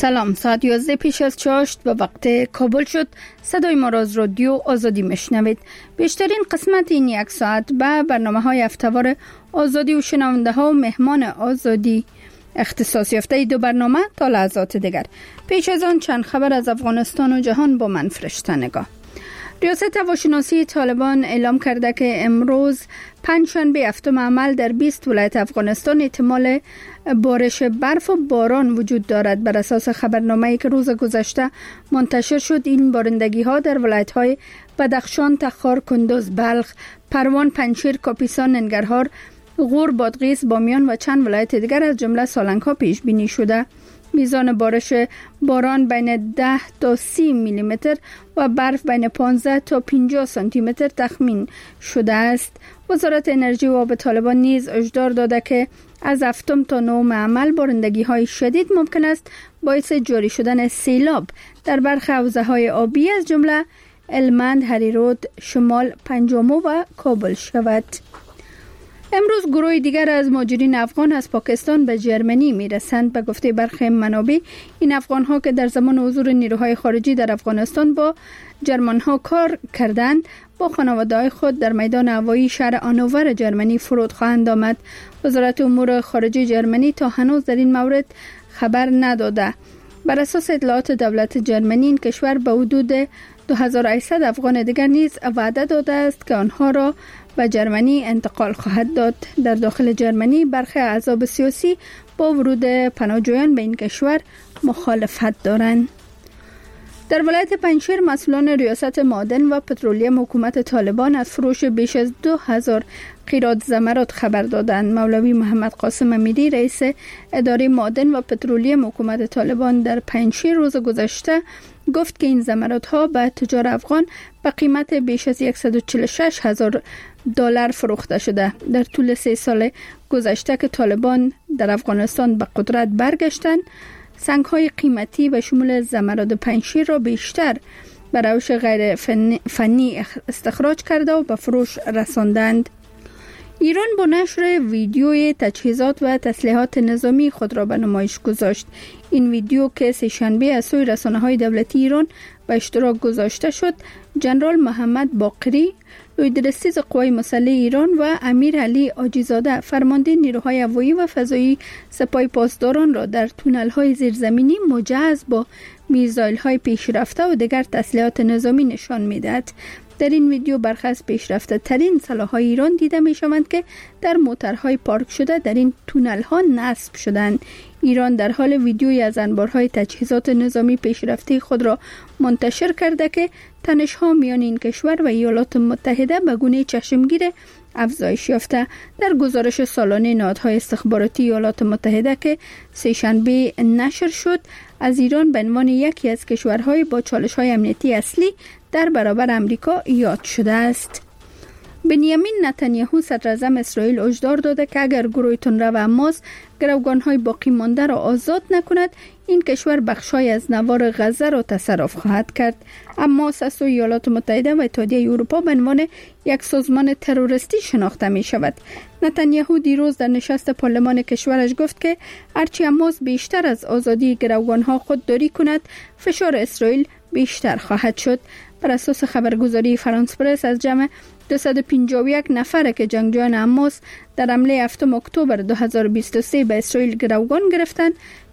سلام، ساعت 11 پیش از 8 به وقت کابل شد. صدای ما را از رادیو آزادی میشنوید. بیشترین قسمت این یک ساعت به برنامه‌های هفته‌وار آزادی و شنونده ها و مهمان آزادی اختصاص یافته دو برنامه تا لحظات دیگر. پیش از آن چند خبر از افغانستان و جهان با من فرشته نگاه. ریاست هواشناسی طالبان اعلام کرده که امروز پنجشنبه هفتم عمل در 20 ولایت افغانستان احتمال بارش برف و باران وجود دارد. بر اساس خبرنامه‌ای که روز گذشته منتشر شد، این بارندگی ها در ولایت‌های بدخشان، تخار، کندوز، بلخ، پروان، پنجشیر، کاپیسا، ننگرهار، غور، بادغیس، بامیان و چند ولایت دیگر از جمله سالنگ ها پیش بینی شده. میزان بارش باران بین 10 تا 30 میلی متر و برف بین 15 تا 50 سانتی متر تخمین شده است. وزارت انرژی و آب طالبان نیز هشدار داده که از هفتم تا نهم عمل بارندگی های شدید ممکن است باعث جاری شدن سیلاب در برخی حوزه های آبی از جمله هلمند، هریرود، شمال، پنجامو و کابل شود. امروز گروه دیگر از مهاجرین افغان از پاکستان به جرمنی میرسند. به گفته برخی منابع، این افغان ها که در زمان حضور نیروهای خارجی در افغانستان با جرمن ها کار کردند، با خانواده های خود در میدان هوایی شهر آنوور جرمنی فرود خواهند آمد. وزارت امور خارجه جرمنی تا هنوز در این مورد خبر نداده. بر اساس اطلاعات دولت جرمنی، این کشور به حدود 2800 افغان دیگر نیز وعده داده است که آنها را به جرمنی انتقال خواهد داد. در داخل جرمنی برخی احزاب سیاسی با ورود پناهجویان به این کشور مخالفت دارند. در ولایت پنجشیر مسئولان ریاست معدن و پترولیم حکومت طالبان از فروش بیش از 2000 قیراط زمرد خبر دادند. مولوی محمد قاسم امیری، رئیس اداره معدن و پترولیم حکومت طالبان، در پنجشیر روز گذشته گفت که این زمردها به تجار افغان به قیمت بیش از 146,000 دلار فروخته شده. در طول 3 سال گذشته که طالبان در افغانستان به قدرت برگشتند، سنگ‌های قیمتی و شمول زمرد پنجشیر را بیشتر به روش غیر فنی استخراج کرده و به فروش رساندند. ایران با نشر ویدیوی تجهیزات و تسلیحات نظامی خود را به نمایش گذاشت. این ویدیو که سه‌شنبه از سوی رسانه‌های دولتی ایران به اشتراک گذاشته شد، ژنرال محمد باقری، لوی‌درسیز قوای مسلح ایران و امیر علی عاجی‌زاده، فرمانده نیروهای هوایی و فضایی سپاه پاسداران را در تونل‌های زیرزمینی مجهز با میزایل‌های پیشرفته و دیگر تسلیحات نظامی نشان می‌دهد. در این ویدیو برخی از پیشرفته ترین سلاح‌های ایران دیده می‌شوند که در موترهای پارک شده در این تونل‌ها نصب شدند. ایران در حال ویدیویی از انبارهای تجهیزات نظامی پیشرفته خود را منتشر کرده که تنش‌ها میان این کشور و ایالات متحده به گونه چشمگیر افزایش یافته. در گزارش سالانه نهادهای استخباراتی ایالات متحده که سه‌شنبه نشر شد، از ایران به عنوان یکی از کشورهای با چالش‌های امنیتی اصلی در برابر امریکا یاد شده است. بنیامین نتانیاهو صدراعظم اسرائیل هشدار داده که اگر گروه تندرو حماس گروگان‌های باقی مانده را آزاد نکند، این کشور بخشای از نوار غزه را تصرف خواهد کرد. حماس از سوی ایالات متحده و اتحادیه اروپا به عنوان یک سازمان تروریستی شناخته می شود. نتانیاهو دیروز در نشست پارلمان کشورش گفت که هرچی حماس بیشتر از آزادی گروگان‌ها خودداری کند، فشار اسرائیل بیشتر خواهد شد. بر اساس خبرگزاری فرانس پرس، از جمع 251 نفر که جنگجویان حماس در حمله 7 اکتبر 2023 به اسرائیل گروگان گرفتند،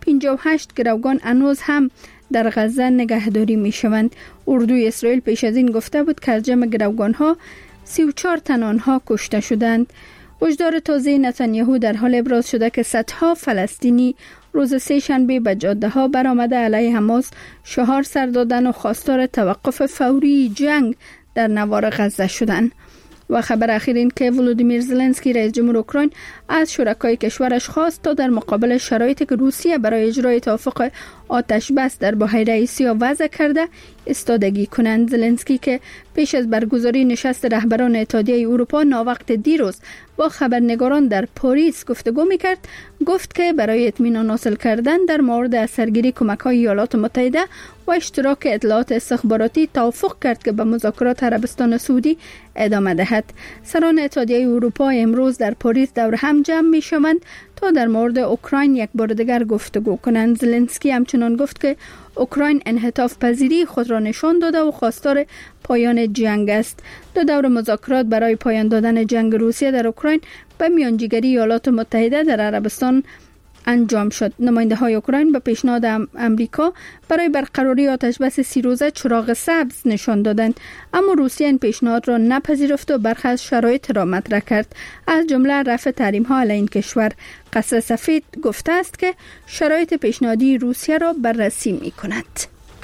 58 گروگان هنوز هم در غزه نگهداری می شوند. اردوی اسرائیل پیش از این گفته بود که از جمع گروگان ها 34 تن آنها کشته شدند. هشدار تازه نتانیاهو در حال ابراز شده که صدها فلسطینی روز سه‌شنبه به جاده ها برآمده علیه حماس شعار سر دادن و خواستار توقف فوری جنگ در نوار غزه شدند. و خبر اخیر این که ولودیمیر زلنسکی رئیس جمهور اوکراین از شرکای کشورش خواست تا در مقابل شرایطی که روسیه برای اجرای توافق آتش بس در بحیره آسیا وضع کرده استادگی کنند. زلنسکی که پیش از برگزاری نشست رهبران اتحادیه اروپا ناوقت دیروز با خبرنگاران در پاریس گفتگو می‌کرد، گفت که برای اطمینان حاصل کردن در مورد اثرگیری کمک‌های ایالات متحده و اشتراک اطلاعات استخباراتی توافق کرد که به مذاکرات عربستان سعودی ادامه دهد. سران اتحادیه اروپا امروز در پاریس دور هم جمع می‌شوند تا در مورد اوکراین یک بار دیگر گفتگو کنند. زلنسکی همچنان گفت که اوکراین انعطاف پذیری خود را نشان داده و خواستار پایان جنگ است. دو دور مذاکرات برای پایان دادن جنگ روسیه در اوکراین به میانجیگری ایالات متحده در عربستان انجام شد. نماینده های اوکراین به پیشنهاد امریکا برای برقراری آتشبس 30 روزه چراغ سبز نشان دادند، اما روسیه این پیشنهاد را نپذیرفت و برخی از شرایط را مطرح کرد، از جمله رفع تحریم ها علیه این کشور. قصر سفید گفته است که شرایط پیشنهادی روسیه را بررسی می کند.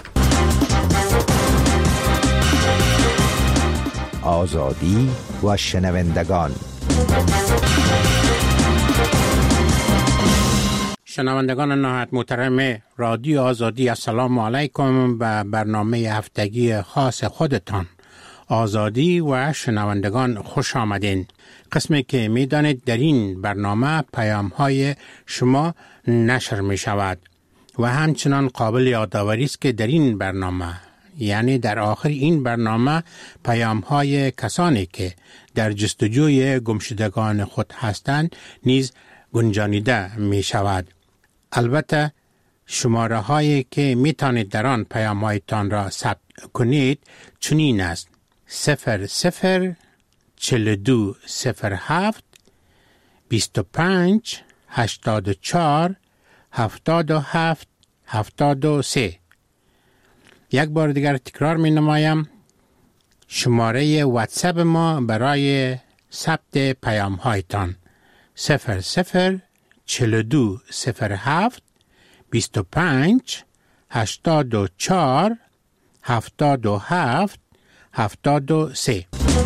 آزادی و شنوندگان. شنوندگان نهایت محترم رادیو آزادی، السلام علیکم. به برنامه هفتگی خاص خودتان آزادی و شنوندگان خوش آمدین. قسمی که می دانید در این برنامه پیام های شما نشر می شود و همچنان قابل یادآوری است که در این برنامه، یعنی در آخر این برنامه، پیام های کسانی که در جستجوی گمشدگان خود هستند نیز گنجانیده می شود. البته شماره هایی که می توانید در آن پیام هایتان را ثبت کنید چنین است: 00 42 07 25 84 77 73. یک بار دیگر تکرار می نمایم. شماره واتساپ ما برای ثبت پیام هایتان 00 42 07 25 84 77 73.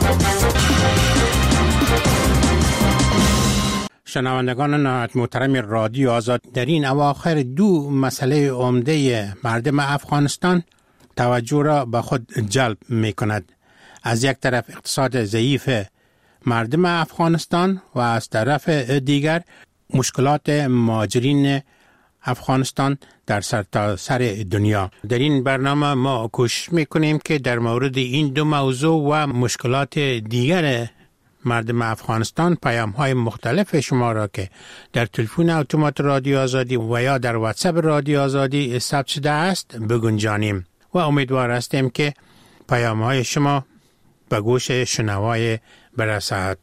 شنوندگان نهایت محترم رادیو آزاد، در این اواخر دو مسئله عمده مردم افغانستان توجه را به خود جلب می کند. از یک طرف اقتصاد ضعیف مردم افغانستان و از طرف دیگر مشکلات مهاجرین افغانستان در سرتاسر دنیا. در این برنامه ما کوشش میکنیم که در مورد این دو موضوع و مشکلات دیگر مردم افغانستان پیام های مختلف شما را که در تلفن اتومات رادیو آزادی و یا در واتساپ رادیو آزادی ثبت شده است بگنجانیم و امیدوار هستیم که پیام های شما به گوش شنوای برسد.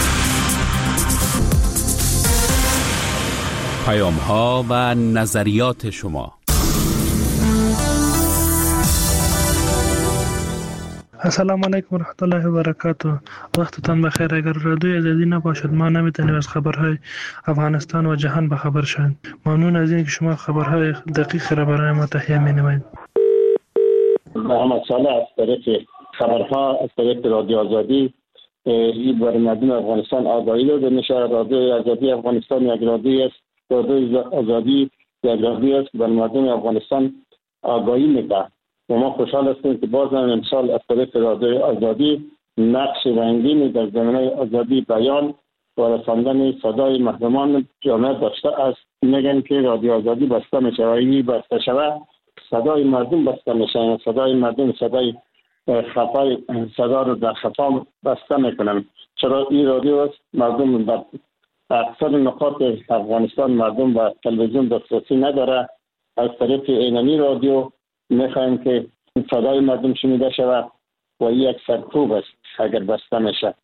پیام ها و نظریات شما. السلام علیکم و رحمت الله و برکاته. وقتتان بخیر. اگر رادیو آزادی نباشد ما نمیتونیم از خبرهای افغانستان و جهان به خبر شویم. ممنون از اینکه شما خبرهای دقیق را برای ما تهیه می‌نمایید. محمد صالح از طریق خبرها از طریق رادیو آزادی این برای مردم افغانستان آگاهی داده میشه. رادیو آزادی افغانستان یک رادیو است. رادیو آزادی یک رادیو است برای مردم افغانستان آگاهی میده و ما خوشحال هستیم که باز هم امسال از طریق رادیو آزادی نقش رنگینی در زمینه آزادی بیان و رساندن صدای مردمان جامعه داشته است. میگن که رادیو آزادی بسته میشه و این بسته شود صدای مردم بسته میشه. صدای مردم صدای خفای صدا رو در خفا بسته میکنن. چرا این رادیو است مردم در اکثر نقاط افغانستان مردم با تلویزیون دسترسی نداره. از طریق اینمی رادیو میخوایم که صدای مردم شنیده شود و این یک سرکوب است اگر بسته میشه.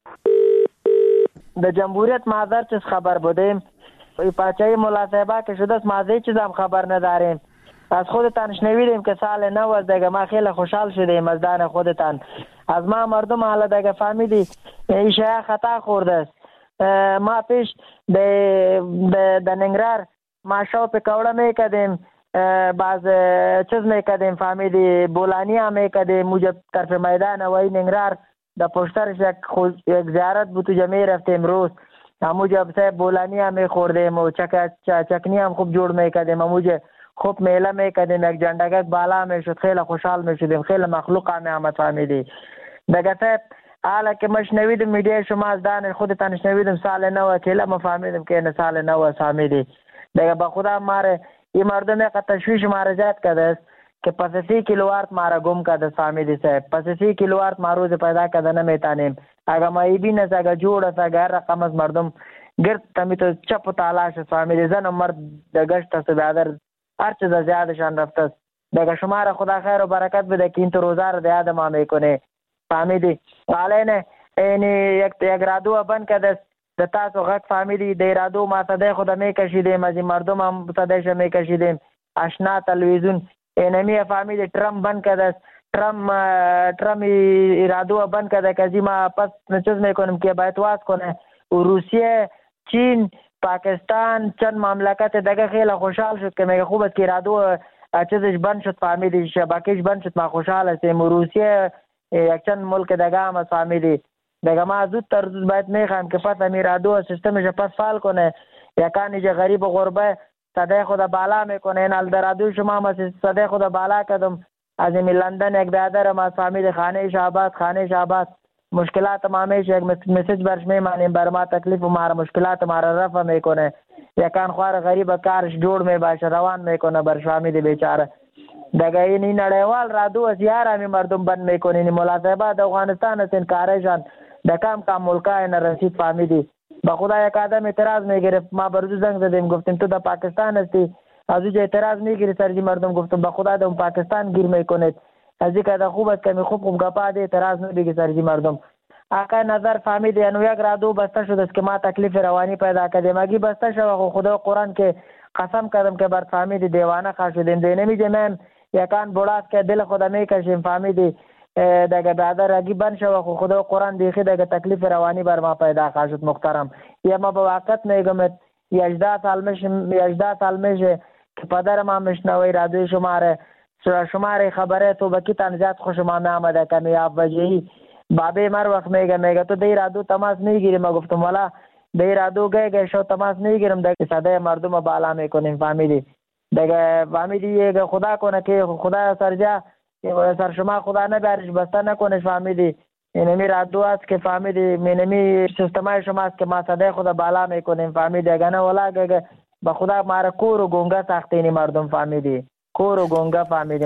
در جمهوریت مادر چیز خبر بودیم پاچه ملاصحبه که شده است مازه چیز هم خبر نداریم. از خودتان شنویدیم که سال نو است دیگه. ما خیلی خوشحال شدیم از دان خودتان. از ما مردم حالا دیگه فهمیدی ایشه خطا خورده است. ما پیش در ننگرار ما شو پکوڑا میکدیم باز چیز میکدیم فهمیدی بولانی هم میکدیم موجب طرف میدان وای ننگرار در پشترش یک زیارت بود تو جمعی رفتیم روز موجب صاحب بولانی هم میخوردیم و چکنی هم خوب جوڑ میکدیم موجب خوب میله میکدیم یک جندگک بالا میشد خیلی خوشحال میشدیم خیلی مخلوق هم آمد فهمیدی دیگه صاحب حالا که ما شنویدیم میډیا شما از دان خودتان شنویدیم سال نو اکیلا ما فهمیدیم که این سال نو فهمیدی دیگه با خدا ماره این مردم یک تشویش ماره زیاد کرده است که پس 30 کیلووات ماره گم کرده فهمیدی صاحب. پس 30 کیلووات ما روز پیدا کرده نمیتانیم. اگر ما ای بین است اگر جوړ است اگر رقم از مردم گرد تمیتو چپ و تالاش است فهمیدی. زن و مرد در گشت است برادر، هر چیز از یادشان رفته است. دیگه شما را خدا خیر و برکت بده که این تو روزه را یاد ما میکنه فهمیدی. حالا این یک رادیو بند کرده د تاسو غږ فهمیدی، د رادیو ما صدای خود میکشیدیم، از این مردم هم صدایش میکشیدیم. آشنا تلویزیون اینمی فهمیدی ترام بند کرده، ترام رادیو بند کرده که ما پس چیز میکنیم که باید واس کنه. روسیه، چین، پاکستان چند مملکت دیگه خیلی خوشحال شد که میگه خوب است که رادیو چیزش بند شد فهمیدی، شبکهش بند شد. ما خوشحال هستیم. روسیه یک چند ملک دیگه هم فهمیدی. دیگه ما زودتر باید میخوایم که پس امی رادیو سیستمش پس فعال کنه. یکانی که غریب و غربه صدای خود بالا میکنه. این حال در رادیو شما هم صدای خود بالا کردم. از این لندن یک برادر ما فهمیدی خانه شعبات مشکلات ما همیشه یک مسیج برش میمانیم، بر ما تکلیف و ما مشکلات ما را رفع میکنه. یکان خوار غریب کارش جوړ می باشه روان میکنه برش فهمیدی بیچاره. دیگه این نړیوال رادیو از یار همی مردم بند میکنه. این ملاصبات د افغانستان است، این کارشان د کم ملکای نرسید فهمیدی. با خدا یک آدم اعتراض میگرفت، ما بردو زنگ زدیم گفتیم تو در پاکستان هستی، از اوجه اعتراض میگیری سرجی مردم. گفتم با خدا در پاکستان گیر میکنید، از این که خوب است که خوب گپا ده اعتراض نمیگی سرجی مردم. آقا نظر فهمیدی انو یک رادیو بسته شد است که ما تکلیف روانی پیدا کردیم. اگه بسته شد خدا قرآن که قسم کردم که بر فهمیدی دیوانه خواهد شدیم. دی نمیجمیم یکان بوڑاست که دل خدا میکشیم فهمیدی. دیگه بعد اگه بند شد خدا قرآن دیخی دیگه تکلیف روانی بر ما پیدا خواهد شد محترم. یا ما با وقت میگم 18 سال میشه که پدر ما مشنوی رادیو شماره خبره تو بکی تنزیات خوشم آمده کمیاب وجهی. بابی مر وقت میگه تو دی رادیو تماس میگیری. ما گفتم والا دی رادیو گه شو تماس میگیرم. دیگه صدای مردم بالا میکنیم فهمیدی. دیگه فهمیدی خدا کنه که خدا سرجا سر شما خدا نبرش بسته نکنه فهمیدی. اینمی رادیو است که فهمیدی اینمی سیستمای شما است که ما صدای خدا بالا میکنیم فهمیدی. اگه نه والا که به خدا ما کور و گونگا ساختینی مردم فهمیدی. کور و گونگا فهمیدی.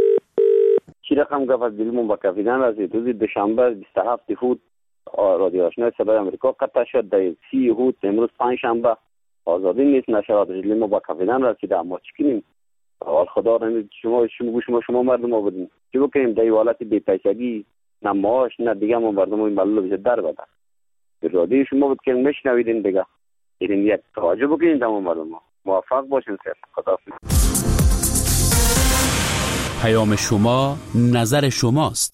چی رقم گفت از دلمون با کافیدن رسید. روز دوشنبه 27 هود رادیو آشنای صدای آمریکا قطع شد. در 30 هود امروز پنجشنبه آزادی نیست نشود. دلمون با کافیدن رسید. اما چی کنیم؟ حال خدا رنید شما مردم ها بدیم چی بکنیم؟ در حالت بی‌پیسگی نه معاش نه دیگه ما مردم این ملل بشه در بده. رادیو شما بود که میشنویدین دیگه این یک توجه بکنین در مردم ها. موفق باشین. خدا پیام شما نظر شماست.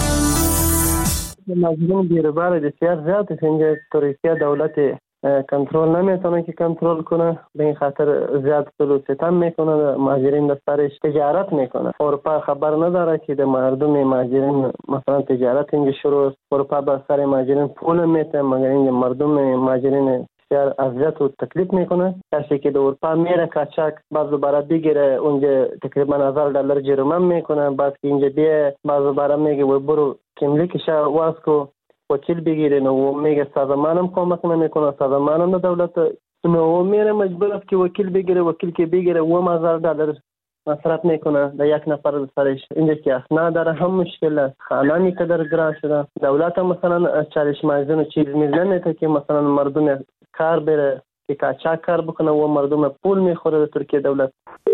مظلوم بیروبار بسیار زیاد است. اینجا ترکیه دولت کنترل نمیتونه که کنترل کنه، به این خاطر زیاد ظلم و ستم میکنه. مهاجرین در سرش تجارت میکنه. اروپا خبر نداره که در مردم مهاجرین مثلا تجارت اینجا شروع است. اروپا بر سر مهاجرین پول میته، مگر اینجا مردم مهاجرین بسیار اذیت و تکلیف میکنه. کسی که در اروپا میره کاچاک بعضو برای بگیره اونجا تقریبا $1000 جریمه میکنه. بعد که اینجا بیه بعضو برای میگه و برو کملیکش واس کو وکیل بگیرین و میگه سازمانم کمک نمیکنه، سازمانم دولت نو میره مجبور است که وکیل بگیره. وکیل که بگیره $1000 مصرف میکنه در یک نفر سرش. اینجا که اسناد داره هم مشکل است. خانه میقدر گران شده. دولت هم مثلا چالش مازن و چیز میزنه که مثلا مردم کار بره که کاچاک کار بکنه و مردم پول میخوره در ترکیه دولت.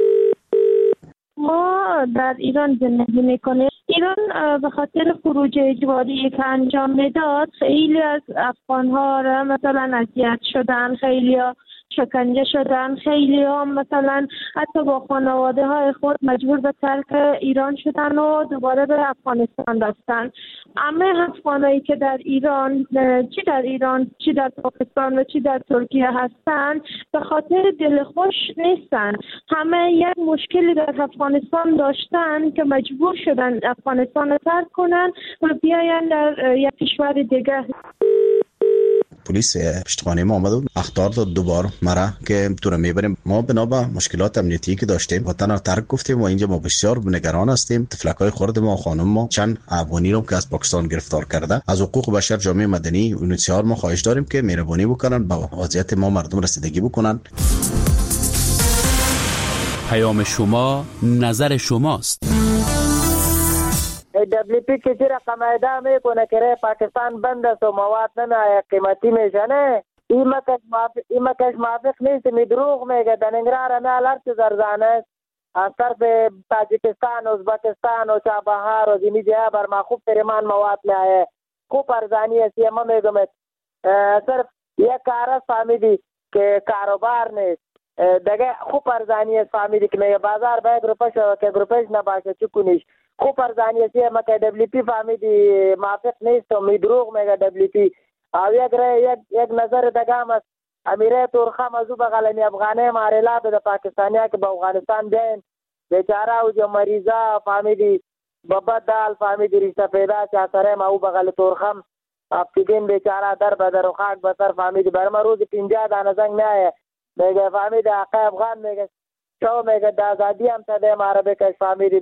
ما در ایران زندگی میکنیم. ایران به خاطر خروج اجباری که انجام میداد خیلی از افغان‌ها را مثلا اذیت شدن، خیلی شکنجه شدن، خیلی هم مثلا حتی با خانواده های خود مجبور به ترک ایران شدن و دوباره به افغانستان رفتن. همه افغانایی که در ایران چی در پاکستان و چی در ترکیه هستن به خاطر دلخوش نیستن. همه یک مشکلی در افغانستان داشتن که مجبور شدن افغانستان رو ترک کنن و بیاین در یک کشور دیگه. پلیس پشتخانه ما آمد و اخطار داد دوبار مرا که تو رو میبریم. ما بنا به مشکلات امنیتی که داشتیم وطن رو ترک گفتیم و اینجا ما بسیار نگران هستیم. تفلکای خرد ما و خانم ما چند افغانی رو که از پاکستان گرفتار کرده. از حقوق بشر جامعه مدنی و UNHCR ما خواهش داریم که مهربانی بکنن با وضعیت ما مردم رسیدگی بکنن. پیام شما نظر شماست. WP کسی رقم ایده میکنه که پاکستان بند است و مواد نمیآید قیمتی میشه. نه این مکش موافق نیست، می دروغ میگه. در ننگرهار همه الارت زرزانه است از طرف تاجیکستان، ازبکستان و چابهار و زینی جای بر ما خوب تریمان مواد میایه، خوب ارزانی است. ما میگم صرف یک کار است فهمیدی که کاروبار نیست دیگه. خوب ارزانی است فهمیدی که میگه بازار باید روپش که روپش نباشه چکونیش. خوب ارزانی است ما که دبلی پی فهمیدی موافق نیست و می دروغ میگه دبلی پی. او یک نظر دیگه هم است، امیره تورخم از او بغلمی افغانه ماریلا به پاکستانیا که به افغانستان بیاین بیچاره او جو مریضا فهمیدی بابا دال فهمیدی رشته پیدا چه سره ما او بغل تورخم افتیدین بیچاره در بدر و خاک بسر فهمیدی برما روز 50 دانه زنگ میایه میگه فهمیدی آقای افغان میگه شو میگه د آزادی هم تده ماره بکش فهمیدی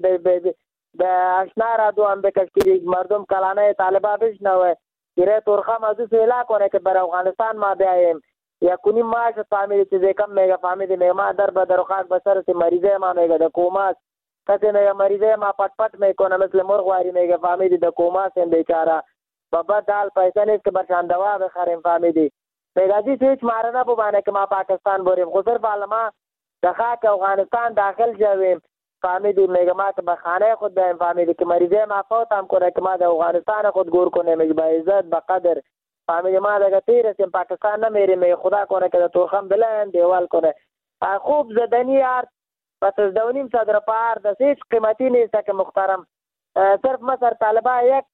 به اشنا را دو هم بکش که مردم کلانه طالبا بشنوه گیره تورخم از او سیلا کنه که بر افغانستان ما بیاییم. یا کنی ما شد فهمیدی چیزی کم میگه فهمیدی میگه ما در بدر و خاک بسر سی مریضه ما میگه در کوماست کسی میگه مریضه ما پت پت میکنه مثل مرغواری میگه فهمیدی در کوماست این بیچاره بابا دال پیسه نیست که برشان دوا بخریم فهمیدی میگه ازی هیچ ماره نبوبانه که ما پاکستان بریم خود صرف حالا ما در خاک افغانستان داخل شویم فهمیدی میگه ما که به خانه خود بیایم فهمیدی که مریضه ما فوت هم کنه که ما در افغانستان خود گور کنه میگه با عزت با قدر فهمیدی ما دیگه تیرسیم پاکستان نمیریم میگه خدا کنه که در تورخم بلند دیوال کنه. خوب زدنی یار پس از 2.5 صدر پار دست هیچ قیمتی نیست که محترم. صرف ما سر طالبا یک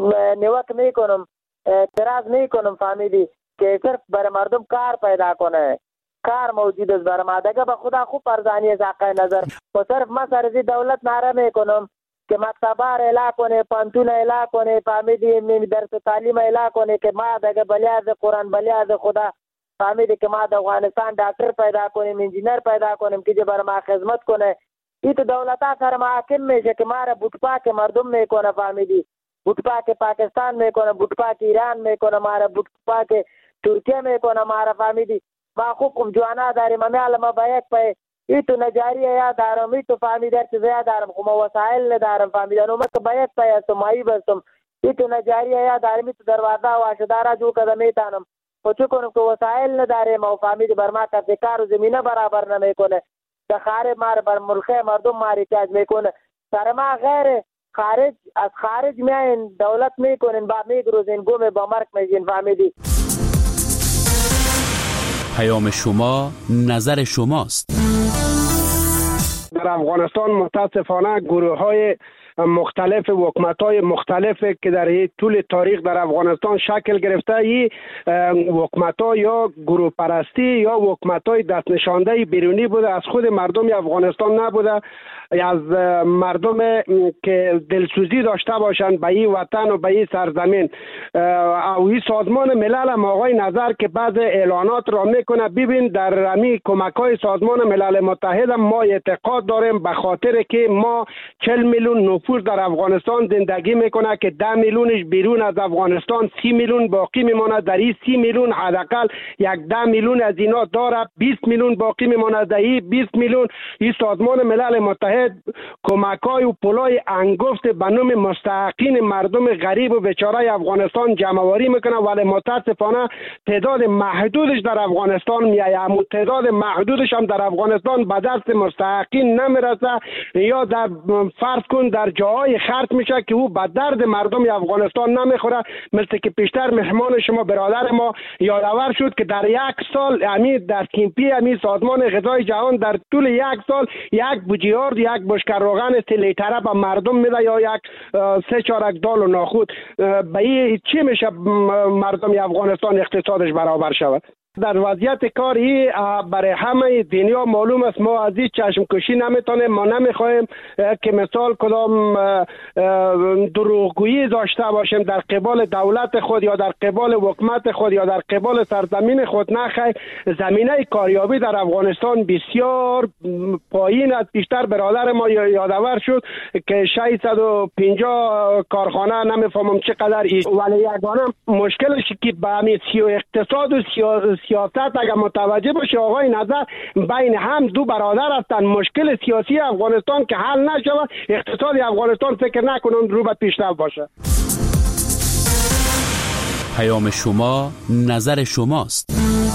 نیوک میکنم اعتراض میکنم فهمیدی که صرف برای مردم کار پیدا کنه، کار موجود است برای ما دیگه به خدا خوب ارزانی است حق نظر. و صرف ما سر دولت ناره میکنم که مکتبار اعلا کنه، پانتون اعلا کنه فهمیدی، درس تعلیم اعلا کنه که ما دیگه بلیاز قرآن بلیاز خدا فهمیدی که ما در افغانستان ډاکټر پیدا کنیم، انجینر پیدا کنیم که برای ما خدمت کنه. این تو دولت ها سر محاکم میشه که ما را بوتپاک مردم میکنه فهمیدی، بوتپاک پاکستان میکنه، بوتپاک ایران میکنه، ما را بوتپاک ترکیه میکنه ما را فهمیدی. ما خوب جوانا داریم امیال ما با یک پای ای تو نجاری یا دارم ای تو فهمیدی چیزی دارم خو ما وسایل ندارم فهمیدی نو مت با یک پای تو مایی بستم ای تو نجاری یا دارم ای تو دروازه واشدارا جو کده میتانم خو چه کنم که وسایل نداریم او فهمیدی بر ما کار کار زمینه برابر نمیکنه که خارج مار بر ملکه مردم ماری احتیاج میکنه سر ما غیر خارج از خارج میاین دولت میکنین با میگروزین گوم با مرک میجین فهمیدی. پیام شما نظر شماست. در افغانستان متاسفانه گروه‌های مختلف و حکومت‌های مختلف که در طول تاریخ در افغانستان شکل گرفته، این حکومت‌ها یا گروه پرستی یا حکومت‌های دست نشانده بیرونی بوده، از خود مردم افغانستان نبوده، از مردم که دلسوزی داشته باشند به این وطن و به این سرزمین. او این سازمان ملل هم آقای نظر که بعض اعلانات را میکنه، ببین در امی کمک‌های سازمان ملل متحد ما اعتقاد داریم به خاطر که ما 40 میلیون نفوس در افغانستان زندگی میکنه که 10 میلیونش بیرون از افغانستان، 30 میلیون باقی میماند. در این 30 میلیون حداقل 10 میلیون از اینا داره 20 میلیون باقی میماند. در این 20 میلیون این سازمان ملل متحد کمک‌های و پولای انگفت به نام مستحقین مردم غریب و بیچاره افغانستان جمع‌آوری میکنه، ولی متاسفانه تعداد محدودش در افغانستان میایه. اما تعداد محدودش هم در افغانستان به دست مستحقین نمیرسه یا در فرض کن در جاهای خرج میشه که او به درد مردم افغانستان نمیخوره. مثل که پیشتر مهمان شما برادر ما یادآور شد که در یک سال در کیمپی سازمان غذای جهان در طول یک سال 1 بوجیارد یک بشکر روغن 3 لیتره به مردم میده یا 3 چارک دال و ناخود. به این چی میشه مردم افغانستان اقتصادش برابر شود؟ در وضعیت کاری برای همه دنیا معلوم است ما از این چشم کشی نمیتونیم. ما نمیخوایم که مثال کدام دروغگویی داشته باشیم در قبال دولت خود یا در قبال حکومت خود یا در قبال سرزمین خود. نخیر، زمینه کاریابی در افغانستان بسیار پایین است. بیشتر برادر ما یادآور شد که 650 کارخانه نمیفهمم چقدر ولی یگانه مشکلش که به همین اقتصاد و سیاست اگر متوجه باشه آقای نظر بین هم دو برادر هستند. مشکل سیاسی افغانستان که حل نشود، اقتصاد افغانستان فکر نکنم رو به پیشرفت باشه. پیام شما نظر شماست.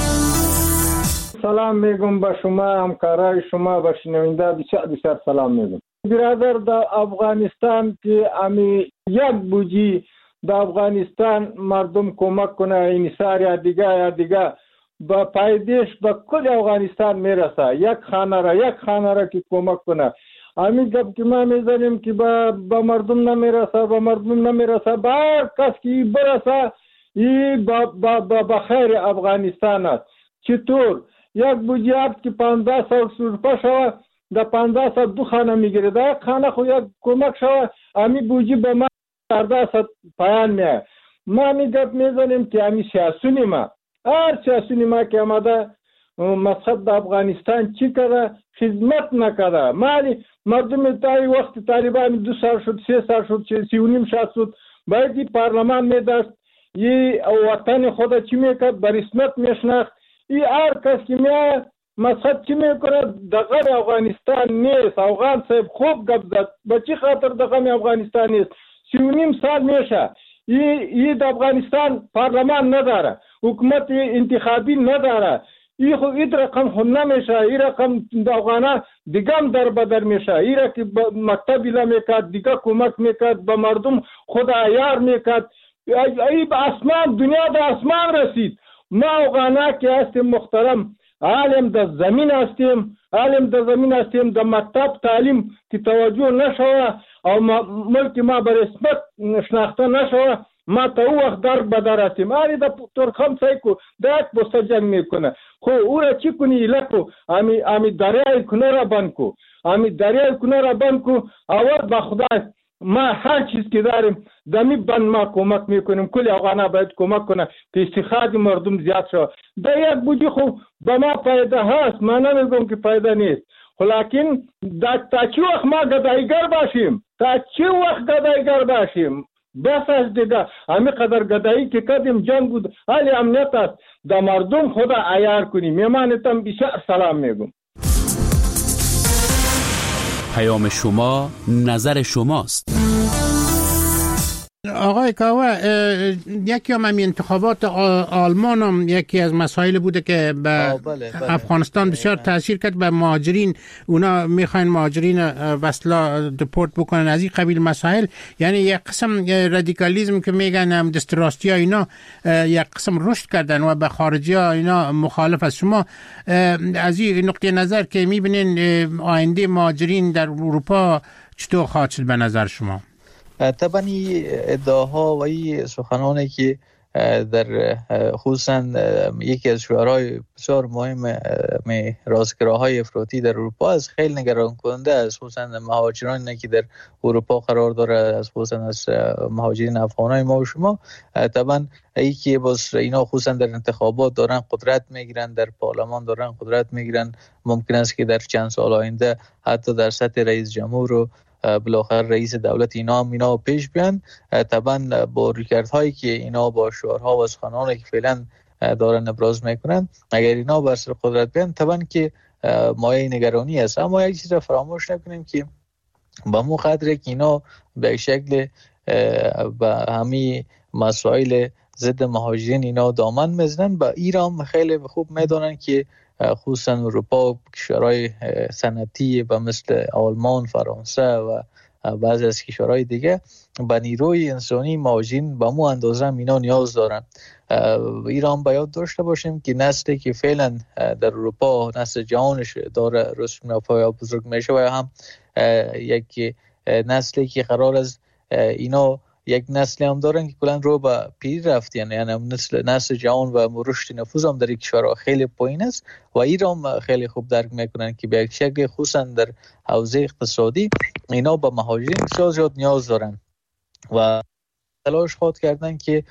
سلام میگم به شما، همکارای شما و شنونده بسیار بسیار سلام میگم. برادر در افغانستان که امی یک بوجی در افغانستان مردم کمک کنه این سال یا دیگه با پایدیش به کل افغانستان میرسه. یک خانه را که کمک کنه. همین گپ که ما میزنیم که با مردم نمیرسه با هر کس که برسه این با خیر افغانستان است. چطور؟ یک بوجی هست که 15 سال سرپا شوه در 15 سال 2 خانه میگیره، در یک خانه خو یک کمک شوه همین بوجی به ما 14 سال پایان میه. ما می گپ میزنیم که همین سیاسونی ما هر سیاسونی ما که آمده مسخط در افغانستان چی کرده؟ خدمت نکرده. مالی مردم تایی وقت طالبان 2 سال شد 3 سال شد 3.5 سال شد باید پارلمان میداشت یه وطن خود چی میکرد به رسمیت میشناخت. این هر کس که میاد مسخط چی میکنه دغه افغانستان نیست. افغان صاحب خوب گپ زد به چی خاطر دغه افغانستان نیست. 3.5 سال میشه این افغانستان پارلمان نداره، حکومت انتخابی نداره. این رقم خود نمیشه. این رقم افغانان دیگه هم در بدر میشه. این را که مکتبی نمیکرد دیگه کمک میکرد به مردم خود عیار میکرد. این به اسمان دنیا در اسمان رسید. ما افغانا که هستیم محترم عالم در زمین هستیم در مکتب تعلیم که توجه نشوه او ملک ما به رسمیت شناخته نشوه ما تا او وقت در بدر هستیم. آری در ترخم سایکو در یک بسته جنگ میکنه. خو او را چی کنی لکو امی دریای کنه را بند کو اول با خدای ما هر چیز که داریم دمی بند ما کمک میکنیم. کل افغانا باید کمک کنه که استخراج مردم زیاد شد. در یک بودی خوب به ما پیدا هست، من نمیگم که پیدا نیست، لیکن تا چی وقت ما گدایگر باشیم بس از دیگه همین قدر گدایی که کردیم جنگ بود حالی امنیت است در مردم خدا عیار کنیم. میمانتم بسیار سلام میگم. پیام شما نظر شماست. آقای کاوه، یکی هم انتخابات آلمان هم یکی از مسائل بوده که به افغانستان بسیار تاثیر کرد. به مهاجرین، اونا میخواین مهاجرین وصلا دپورت بکنن از این قبیل مسائل. یعنی یک قسم رادیکالیسم که میگن هم دستراستی ها اینا یک قسم رشد کردن و به خارجی ها اینا مخالف است. شما از این نقطه نظر که میبینین آینده مهاجرین در اروپا چطور خواهد شد به نظر شما؟ طبعا ادعاها و این سخنانی که در خصوصا یکی از شعارهای بسیار مهم راستگراهای افراطی در اروپا از خیلی نگران کننده است. خصوصا مهاجرانی که در اروپا قرار داره، از خصوصا از مهاجرین افغانای ما و شما. طبعا ای که باز اینا خصوصا در انتخابات دارن قدرت میگیرن، در پارلمان دارن قدرت میگیرن، ممکن است که در چند سال آینده حتی در سطح رئیس جمهور و بالاخره رئیس دولت اینا پیش بیان. طبعا با ریکردهایی که اینا با شعارها و سخنانی که فعلا دارن ابراز میکنن، اگر اینا بر سر قدرت بیان طبعا که مایه نگرانی است. اما یک چیز را فراموش نکنیم که با مو قدر که اینا به شکل با همین مسائل ضد مهاجرین اینا دامن میزنن، با ایران خیلی خوب میدونن که خصوصا اروپا کشورهای صنعتی و مثل آلمان، فرانسه و بعضی از کشورهای دیگه به نیروی انسانی مهاجرین به مو اندازه اینا نیاز دارن. ایران باید داشته باشیم که نسلی که فعلا در اروپا نسل جوانش داره رشد یا بزرگ میشه و هم یک نسلی که قرار از اینا یک نسلی هم دارن که کلان رو به پیری رفتین، یعنی نسل جوان و رشد نفوذ هم در یک کشور خیلی پایین است و ایران خیلی خوب درک میکنن که به یک شکل خصوصا در حوزه اقتصادی اینا به مهاجرین بسیار زیاد نیاز دارن و تلاش خود کردن که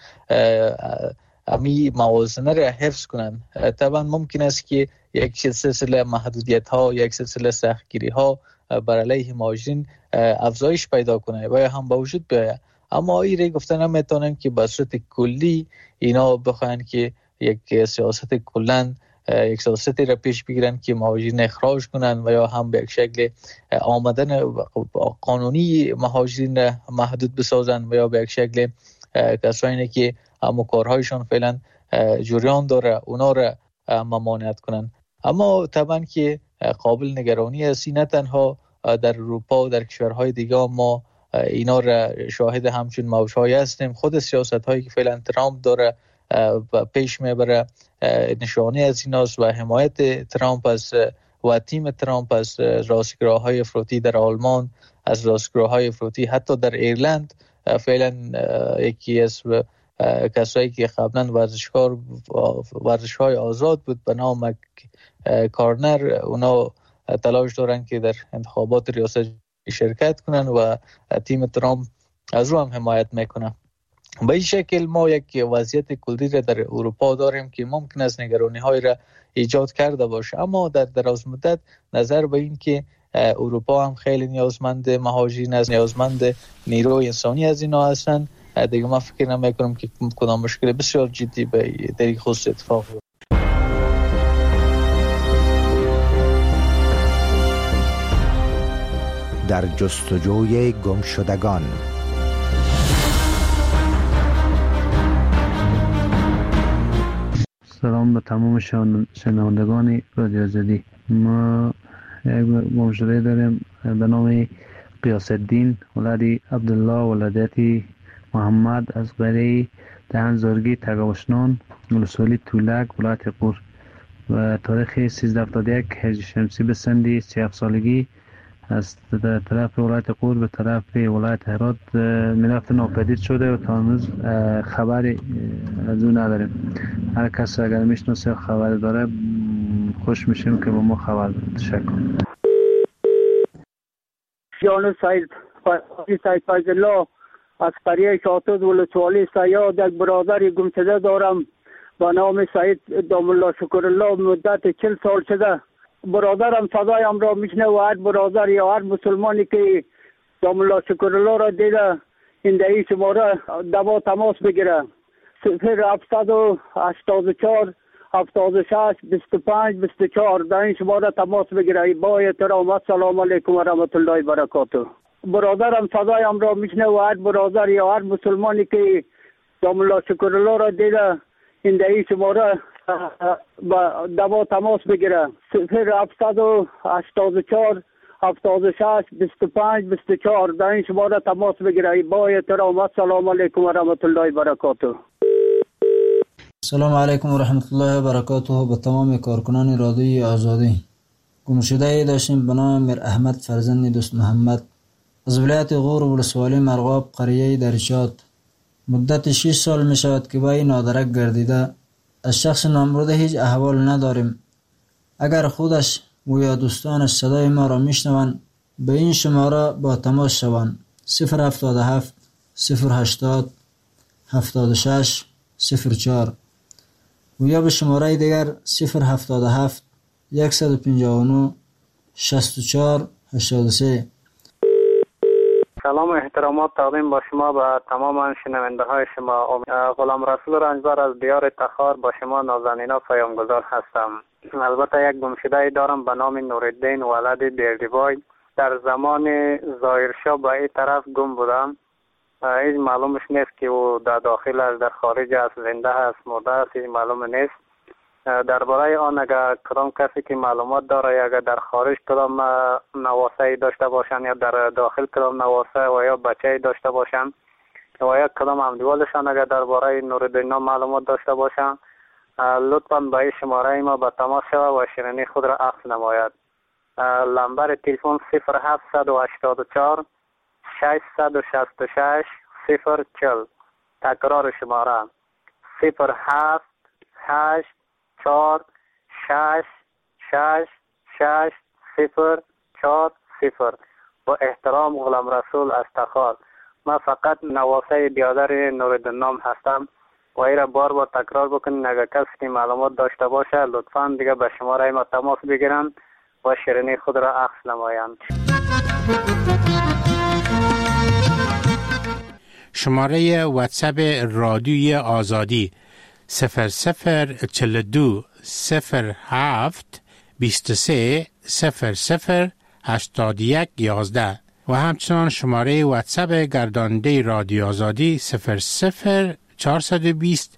امی موازنه را حفظ کنن. طبعا ممکن است که یک سلسله محدودیت ها، یک سلسله سختگیری ها بر علیه مهاجرین افزایش پیدا کنه و هم با وجود بیاید. اما ایره گفتن نمیتونم که به صورت کلی اینا بخواین که یک سیاست کلن یک سیاستی را پیش بگیرن که مهاجرین اخراج کنن و یا هم به یک شکل آمدن قانونی مهاجرین محدود بسازن و یا به یک شکل کسانی که همو کارهایشان فعلا جریان داره اونا را ممانعت کنن. اما طبعا که قابل نگرانی است. نه تنها در اروپا و در کشورهای دیگه ما اینا را شاهد همچون موج‌های هستیم. خود سیاست‌هایی که فعلا ترامپ داره پیش میبره نشانه از ایناست و حمایت ترامپ است و تیم ترامپ از راستگراهای افراطی در آلمان، از راستگراهای افراطی حتی در ایرلند. فعلا یکی از کسایی که قبلا ورزش‌های آزاد بود به نام کارنر، اونا تلاش دارن که در انتخابات ریاست شرکت کنن و تیم ترامپ از رو هم حمایت میکنن. به این شکل ما یک وضعیت کلی را در اروپا داریم که ممکن است نگرانی‌های را ایجاد کرده باشه، اما در دراز مدت نظر به این که اروپا هم خیلی نیازمند مهاجرین است، نیازمند نیروی انسانی از اینا هستن، دیگه من فکر نمی‌کنم که کدام مشکل بسیار جدی به در خصوص اتفاق بیفته. در جستجوی گمشدگان. سلام به تمام شنوندگان رادیو آزادی. ما یک گمشده داریم به نام قیاس الدین ولدی عبدالله ولادتی محمد از قریه دهن زارگی تگاوشنان ولسوالی تولک ولایت قور و تاریخ 1371 هجری شمسی به سندی 37 سالگی از طرف ولایت قور به طرف ولایت هرات میرفت ناپدید شده و تا هنوز خبری از اون نداریم. هر کس اگر میشناسه خبر داره خوش میشیم که با ما خبر بده. تشکر. جان سید فیض‌الله از قریه شاطد ولسوالی سیاد یک برادر گمشده دارم با نام سید دام الله شکرالله. مدت 40 سال شده برادرم صدایم را میشنه و هر برادر یا هر مسلمانی که دام الله شکرالله را دیده این دهی شماره دوا تماس بگیره 0784 76 25 24 در این شماره تماس بگیره. با احترام السلام علیکم و رحمت الله و برکاته. برادرم صدایم را میشنه و هر برادر یا هر مسلمانی که دام الله شکرالله را دیده این دهی شماره با دوا تماس بگیره 0784 76 25 24 در این شماره تماس بگیره. با احترام السلام علیکم و رحمت الله و برکاته. سلام علیکم و رحمت الله و برکاته. به تمام کارکنان رادیوی آزادی. گمشده داشتیم به نام میر احمد فرزند دوست محمد از ولایت غور ولسوالی مرغاب قریه درشاد. مدت 6 سال می شود که با این نادرک گردیده. از شخص نامبرده هیچ احوال نداریم. اگر خودش و یا دوستانش صدای ما را میشنوند به این شماره با تماس شوند 077 080 76 04 و یا به شماره دیگر 077 159 64 83. سلام و احترامات تقدیم با شما به تمام شنونده های شما. غلام رسول رنجبر از دیار تخار با شما نازنینا پیامگذار هستم. البته یک گمشده دارم به نام نورالدین ولد بیردیبای. در زمان ظاهرشاه به این طرف گم بودم. هیچ معلومش نیست که او در داخل است، در خارج است، زنده است، مرده است، هیچ معلوم نیست. درباره آن اگر کدام کسی که معلومات داره اگر در خارج کدام نواسه داشته باشن یا در داخل کدام نواسه و یا بچه داشته باشن و یا کدام همدیوالشان اگر درباره نورالدین معلومات داشته باشن لطفاً به این شماره ما به تماس شود و شیرینی خود را اخذ نماید. لمبر تلفن 0784 666 040. تکرار شماره 078 4 6 6 6 0 4 0. با احترام غلام رسول از تخار. من فقط نواسه بیادر نورالدین هستم و ای را بار بار تکرار بکنین. اگر کسی که معلومات داشته باشه لطفاً دیگه به شماره ما تماس بگیرن و شیرینی خود را اخذ نمایند. شماره واتساپ رادیوی آزادی 0042 07 23 00 81 11 و همچنان شماره واتساپ گرداننده رادیو آزادی 00 420